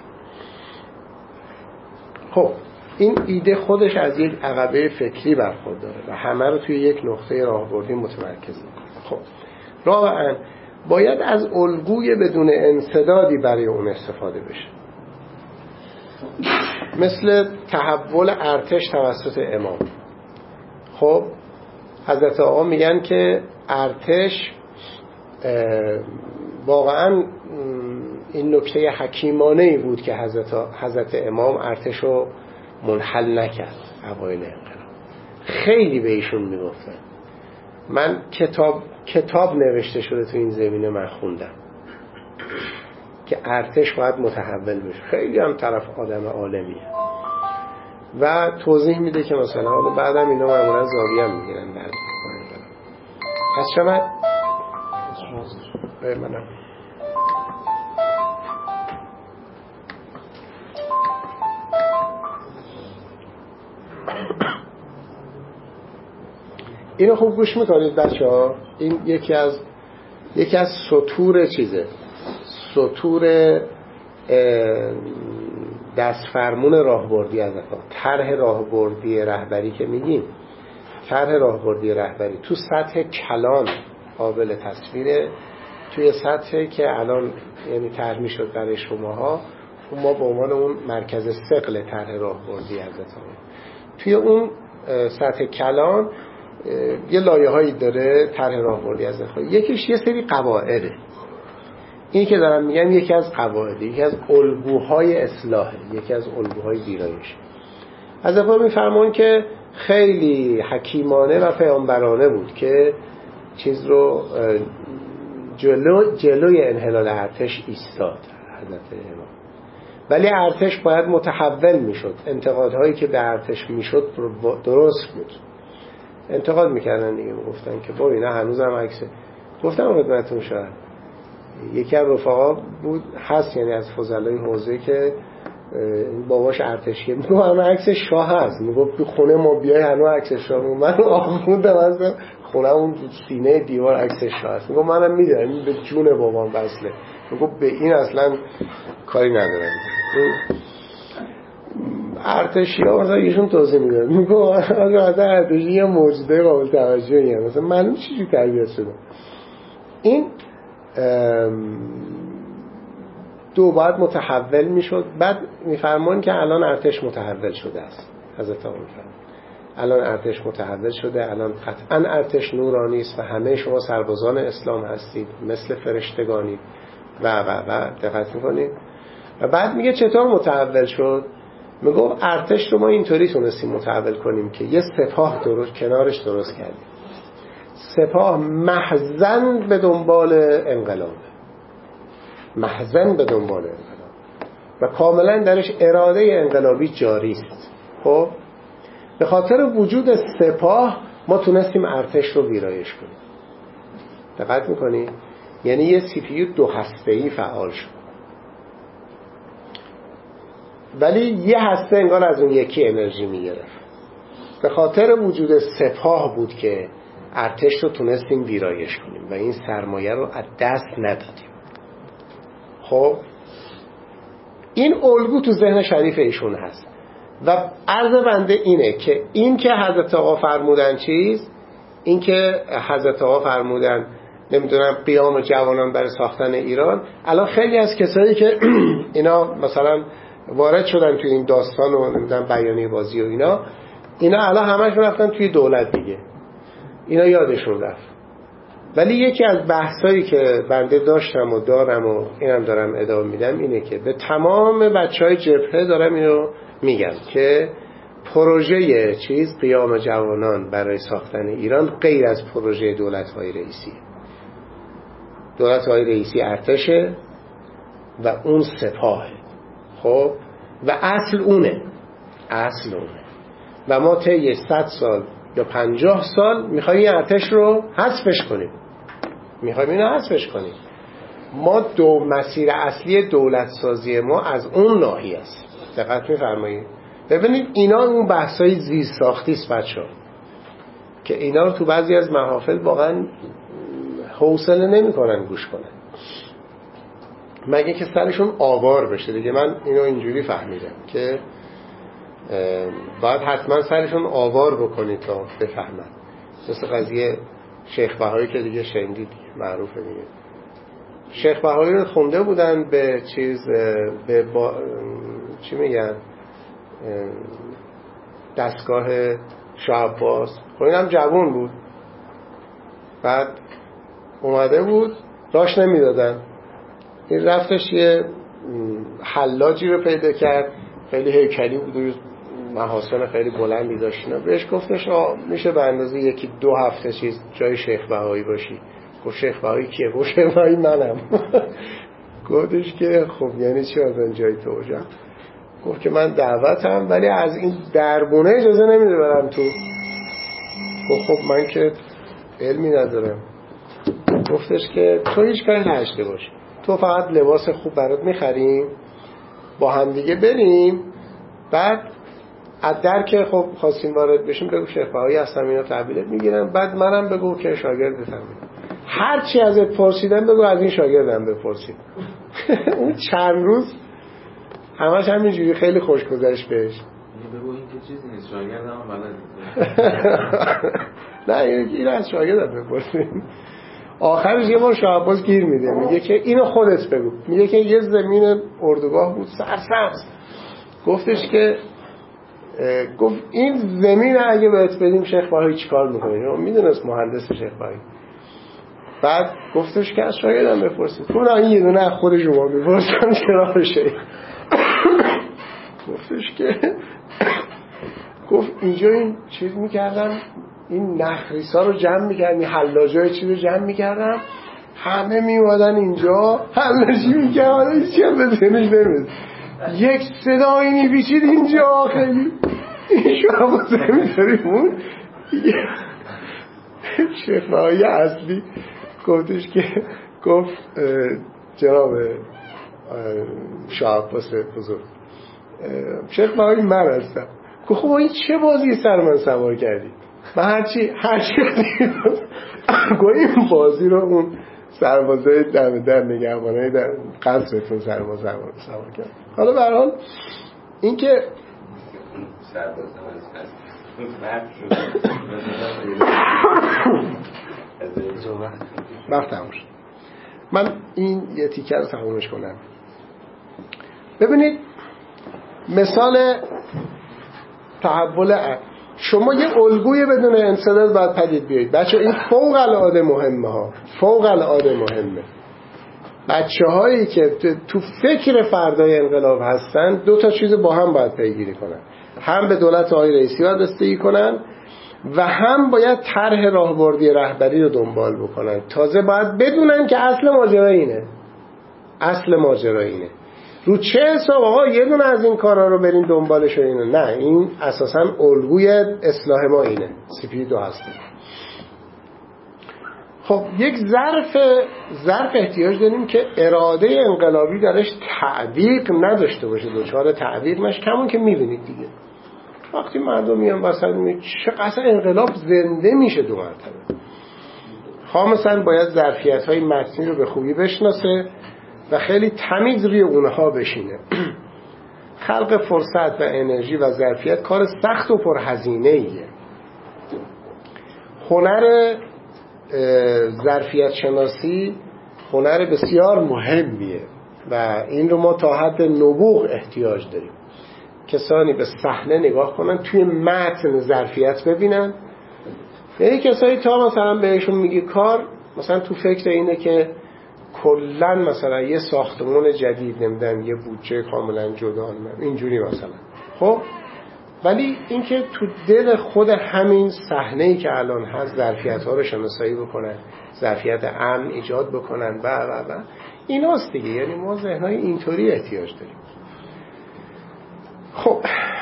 خب این ایده خودش از یک عقبه فکری برخورداره و همه رو توی یک نقطه راهبردی متمرکز میکنه. خب رابعاً باید از الگوی بدون انسدادی برای اون استفاده بشه، مثل تحول ارتش توسط امام. خب حضرت آقا میگن که ارتش واقعا این نکته حکیمانه ای بود که حضرت, حضرت امام ارتش رو منحل نکرد اوایل انقلاب. خیلی به ایشون میگفتن، من کتاب کتاب نوشته شده تو این زمینه من خوندم که ارتش باید متحول بشه. خیلی هم طرف آدم عالمیه و توضیح میده که مثلا حالا بعدم اینا معمولا زاویه هم میگیرن بعد از شما به منم اینو خوب گوش میکنید بچه ها. این یکی از یکی از سطور چیزه، سطور دستفرمون راهبردی از افراد. طرح راهبردی رهبری که میگیم، طرح راهبردی رهبری تو سطح کلان قابل تصویره، توی سطحی که الان یعنی طرح میشد برای شماها، ما به عنوان اون مرکز ثقل طرح راهبردی حضرت توی اون سطح کلان یه لایه‌هایی داره طرح راهبردی از خود. یکیش یه سری قواعده، این که دارم میگم یکی از قواعد، یکی از الگوهای اصلاح، یکی از الگوهای ویرایش. از افراد میفرمان که خیلی حکیمانه و پیامبرانه بود که چیز رو جلو جلوی انحلال ارتش ایستاد حضرت امام، ولی ارتش باید متحول میشد. انتقادهایی که به ارتش میشد درست بود، انتقاد میکردن دیگه، گفتن که با اینا هنوز هم عکسه. گفتم خدمتتون شاید یکی از رفقا بود هست، یعنی از فضلای حوزه، که باباش ارتشیه، میگو همه عکس شاه هست، میگو تو خونه ما بیای هنوز عکس شاه. من آخوندم از خونه اون سینه دیوار عکس شاه هست. میگو منم میدونم این به جون بابام وصله، میگو به این اصلا کاری ندارم. ارتشی ها مثلا ایشون توضیح میدن، میگو از ارتشی یه موجوده قابل توجهی هم مثلا معلوم چیزی تربیت شده. این دو باید متحول میشد. بعد میفرمان که الان ارتش متحول شده است. حضرت آقا میفرمان الان ارتش متحول شده، الان قطعا ارتش نورانی است و همه شما سربازان اسلام هستید، مثل فرشتگانی و و و دقت میکنید. و بعد میگه چطور متحول شد؟ میگه ارتش رو ما اینطوری تونستیم متحول کنیم که یه سپاه درست کنارش درست کردیم. سپاه محضن به دنبال انقلاب، محضن به دنبال انقلاب و کاملا درش اراده انقلابی جاری است. خب به خاطر وجود سپاه ما تونستیم ارتش رو ویرایش کنیم. دقت میکنی؟ یعنی یه سی پی یو دو هسته‌ای فعال شد، ولی یه هسته انگار از اون یکی انرژی میگرفت. به خاطر وجود سپاه بود که ارتش رو تونستیم ویرایش کنیم و این سرمایه رو از دست ندادیم. خب این الگو تو ذهن شریف ایشون هست و عرض بنده اینه که این که حضرت آقا فرمودن چیز، این که حضرت آقا فرمودن نمیدونم قیام جوانان برای ساختن ایران، الان خیلی از کسایی که اینا مثلا وارد شدن توی این داستان و نمیدونم بیانیه بازی و اینا اینا الان همشون رفتن توی دولت دیگه، اینا یادشون رفت. ولی یکی از بحثایی که بنده داشتم و دارم و اینم دارم ادامه میدم اینه که به تمام بچهای جبهه دارم اینو میگم که پروژه چیز قیام جوانان برای ساختن ایران غیر از پروژه دولت‌های رئیسی، دولت‌های رئیسی ارتشه و اون سپاهه. خب و اصل اونه، اصل اونه و ما طی صد سال یا پنجاه سال میخوایم این ارتش رو حذفش کنیم، میخوایم اینو حذفش کنیم. ما دو مسیر اصلی دولت سازی ما از اون ناحیه است. دقت می‌فرمایید؟ ببینید اینا اون بحث‌های زیست ساختی است بچه‌ها که اینا رو تو بعضی از محافل واقعا حوصله نمی‌کنن گوش کنن، مگه که سرشون آوار بشه دیگه. من اینو اینجوری فهمیدم که باید حتما سرشون آوار بکنید تا بفهمن. مثل قضیه شیخ بهایی که دیگه شنیدید معروفه دیگه. شیخ بهایی رو خونده بودن به چیز به با... چی میگن دستگاه شاه عباس. خب اینم جوان بود، بعد اومده بود راش نمیدادن، این رفتش یه حلاجی رو پیدا کرد، خیلی هیکلی بود و محاسن خیلی بلندی داشت. بهش گفتش میشه به اندازه یکی دو هفته چیز جای شیخ بهایی باشی. گفت شیخ بهایی کیه؟ گفت شیخ بهایی منم. گفتش که خب یعنی چی از جای تو باشم؟ گفت که من دعوتم ولی از این دربونه اجازه نمیده برم تو. گفت خب من که علمی ندارم. گفتش که تو هیچ کاری نشته باش، تو فقط لباس خوب برات میخریم، با هم دیگه بریم، بعد از در که خب خواستیم وارد بشیم بگو شیخ بهایی هستم اینا تحویلت میگیرم، بعد منم بگو که شاگردتم، هر چی ازت پرسیدم بگو از این شاگردم بپرسید. اون چند روز همش همینجوری خیلی خوش گذشت بهش. بگو این که چیزی نیست، شاگردم هم بلد. نه این از شاگردم بپرسید. آخرش یه بار شاه عباس گیر میده، میگه که اینو خودت بگو. میگه که یه زمین اردوگاه بود سرسبز. گفتش که گفت این زمین اگه بهت بدیم شیخ بهایی چیکار میکنه؟ میدونست مهندس شیخ بهایی. بعد گفتش که از شاگردم بپرسید. گفت نه این یه دونه از خود شما بپرسم چرا شیخ. گفتش که گفت اینجا این چیز میکردم، این نخریسا رو جمع میکردم، این حلاجای چیز رو جمع میکردم، همه میوادن اینجا حلاجی میکردن، هیچی هم به ذهنش نمیاد. یک صدایی میپیچید اینجا خیلی این شما زمین داریمون. شیخ بهایی اصلی گفتش که گفت جناب شاه عباس بزرگ، شیخ بهایی من هستم. گفت خب این چه بازی سر من سوار کردی؟ من هرچی هرچی گوی این بازی رو اون سربازای دم در نگهبانای در قصرتون سرباز سوار کرد. حالا به هر حال این که سرباز وقت تموم شد. من این یه تیکه رو تمومش کنم. ببینید مثال تحول عقل، شما یه الگوی بدون انسداد باید پدید بیایید. بچه این فوق العاده مهمه ها، فوق العاده مهمه. بچه هایی که تو فکر فردای انقلاب هستن دو تا چیز با هم باید پیگیری کنن، هم به دولت آقای رئیسی باید بستگی کنن و هم باید طرح راهبردی رهبری رو دنبال بکنن. تازه باید بدونن که اصل ماجرا اینه، اصل ماجرا اینه، رو چه حساب آقا یه دونه از این کارا رو برین دنبالش و اینو. نه، این اساساً الگوی اصلاح ما اینه، سی پی دو هسته. خب یک ظرف ظرف احتیاج داریم که اراده انقلابی درش تعویق نداشته باشه، دچار تعویق نشه. کمون که میبینید دیگه وقتی مردم میان وسط میگن چقدر انقلاب زنده میشه دو مرتبه. خامساً باید ظرفیت‌های متنی رو به خوبی بشناسه و خیلی تمیز روی اونها بشینه. خلق فرصت و انرژی و ظرفیت کار سخت و پرهزینه ایه. هنر ظرفیت شناسی هنر بسیار مهمیه و این رو ما تا حد نبوغ احتیاج داریم. کسانی به صحنه نگاه کنن، توی متن ظرفیت ببینن. یعنی کسایی تا مثلا بهشون میگی کار مثلا تو فکر اینه که کلن مثلا یه ساختمان جدید نمیدن، یه بودجه کاملا جدا اینجوری مثلا. خب ولی اینکه تو دل خود همین صحنه‌ای که الان هست ظرفیت‌ها رو شناسایی بکنن، ظرفیت امن ایجاد بکنن و و و ایناست دیگه. یعنی ما ذهن‌های اینطوری احتیاج داریم. خب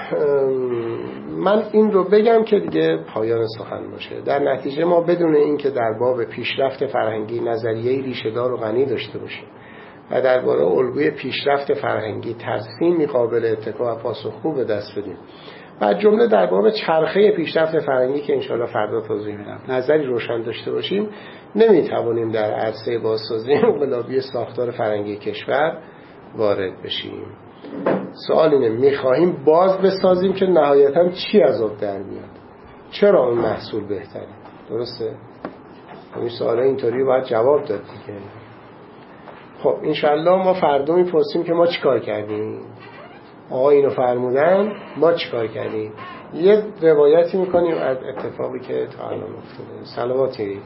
من این رو بگم که دیگه پایان سخن باشه. در نتیجه ما بدون این که در باب پیشرفت فرهنگی نظریه‌ای ریشه‌دار و غنی داشته باشیم و درباره الگوی پیشرفت فرهنگی تصمیمی قابل اتکا و پاسخگو به دست بدیم. و از جمله در باب چرخه پیشرفت فرهنگی که انشاءالله فردا توضیح میدم نظری روشن داشته باشیم، نمیتوانیم در عرصه بازسازی انقلابی ساختار فرهنگی کشور وارد بشیم. سوال اینه میخواهیم باز بسازیم که نهایتاً چی از آب در میاد؟ چرا اون محصول بهتره؟ درسته؟ این سوال اینطوری باید جواب داد دیگه. خب انشالله ما فردا میپرسیم که ما چیکار کردیم، آقا اینو فرمودن، ما چیکار کردیم. یه روایتی میکنیم از اتفاقی که تا الان افتاده. صلواتی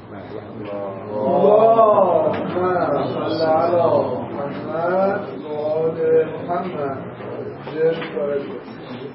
محمد